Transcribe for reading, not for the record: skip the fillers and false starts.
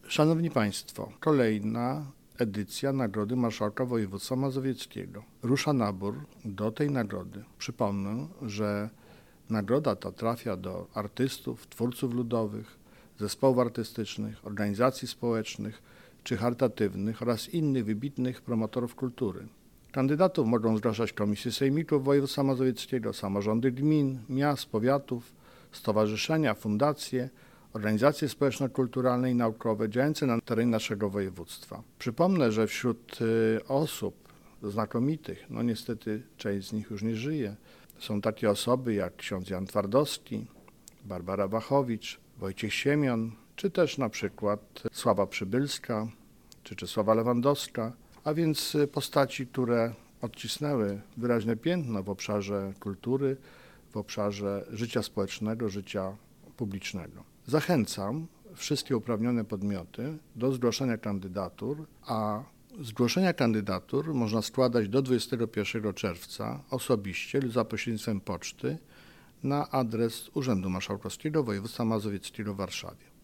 Szanowni Państwo, kolejna edycja Nagrody Marszałka Województwa Mazowieckiego. Rusza nabór do tej nagrody. Przypomnę, że nagroda ta trafia do artystów, twórców ludowych, zespołów artystycznych, organizacji społecznych czy charytatywnych oraz innych wybitnych promotorów kultury. Kandydatów mogą zgłaszać komisje sejmików województwa mazowieckiego, samorządy gmin, miast, powiatów, stowarzyszenia, fundacje, organizacje społeczno-kulturalne i naukowe działające na terenie naszego województwa. Przypomnę, że wśród osób znakomitych, niestety część z nich już nie żyje, są takie osoby jak ksiądz Jan Twardowski, Barbara Wachowicz, Wojciech Siemion, czy też na przykład Sława Przybylska, czy Czesława Lewandowska, a więc postaci, które odcisnęły wyraźne piętno w obszarze kultury, w obszarze życia społecznego, życia publicznego. Zachęcam wszystkie uprawnione podmioty do zgłoszenia kandydatur, a zgłoszenia kandydatur można składać do 21 czerwca osobiście lub za pośrednictwem poczty na adres Urzędu Marszałkowskiego Województwa Mazowieckiego w Warszawie.